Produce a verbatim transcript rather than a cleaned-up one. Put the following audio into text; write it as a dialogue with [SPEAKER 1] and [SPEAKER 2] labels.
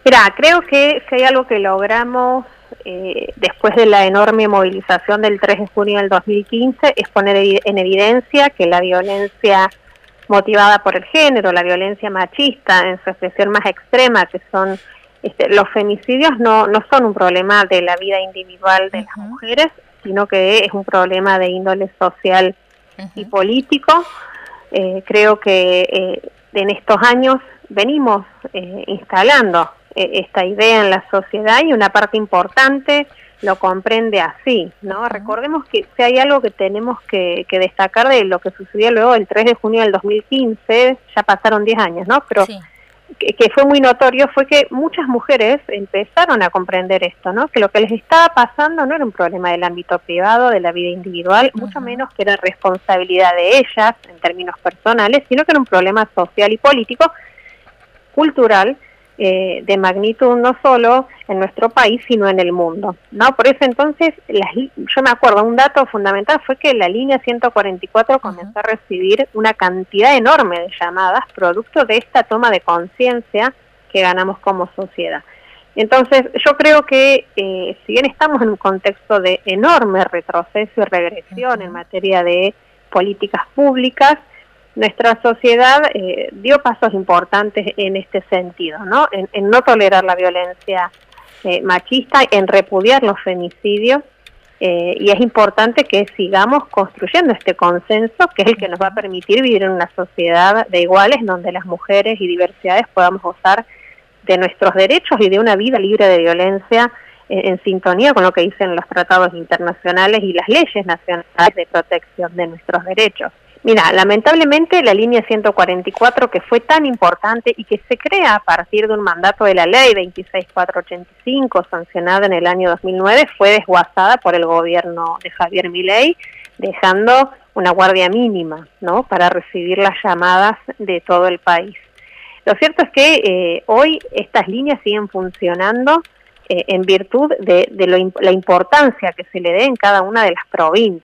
[SPEAKER 1] Mira, creo que si hay algo que logramos eh, después de la enorme movilización del tres de junio del dos mil quince es poner en evidencia que la violencia motivada por el género, la violencia machista en su expresión más extrema, que son este, los femicidios, no, no son un problema de la vida individual de uh-huh. las mujeres, sino que es un problema de índole social uh-huh. y político. Eh, creo que eh, en estos años venimos eh, instalando eh, esta idea en la sociedad y una parte importante lo comprende así, ¿no? Uh-huh. Recordemos que si hay algo que tenemos que, que destacar de lo que sucedió luego del tres de junio del dos mil quince, ya pasaron diez años, ¿no? Pero sí. que, que fue muy notorio fue que muchas mujeres empezaron a comprender esto, ¿no? Que lo que les estaba pasando no era un problema del ámbito privado, de la vida individual, uh-huh. mucho menos que era responsabilidad de ellas en términos personales, sino que era un problema social y político, cultural, Eh, de magnitud no solo en nuestro país, sino en el mundo, ¿no? Por eso entonces, las, yo me acuerdo, un dato fundamental fue que la línea ciento cuarenta y cuatro uh-huh. comenzó a recibir una cantidad enorme de llamadas, producto de esta toma de conciencia que ganamos como sociedad. Entonces, yo creo que, eh, si bien estamos en un contexto de enorme retroceso y regresión uh-huh. en materia de políticas públicas, nuestra sociedad eh, dio pasos importantes en este sentido, ¿no? En, en no tolerar la violencia eh, machista, en repudiar los femicidios, eh, y es importante que sigamos construyendo este consenso, que es el que nos va a permitir vivir en una sociedad de iguales, donde las mujeres y diversidades podamos gozar de nuestros derechos y de una vida libre de violencia, eh, en sintonía con lo que dicen los tratados internacionales y las leyes nacionales de protección de nuestros derechos. Mira, lamentablemente la línea ciento cuarenta y cuatro, que fue tan importante y que se crea a partir de un mandato de la ley veintiséis mil cuatrocientos ochenta y cinco, sancionada en el año dos mil nueve, fue desguazada por el gobierno de Javier Milei, dejando una guardia mínima, ¿no?, para recibir las llamadas de todo el país. Lo cierto es que eh, hoy estas líneas siguen funcionando eh, en virtud de, de lo, la importancia que se le dé en cada una de las provincias.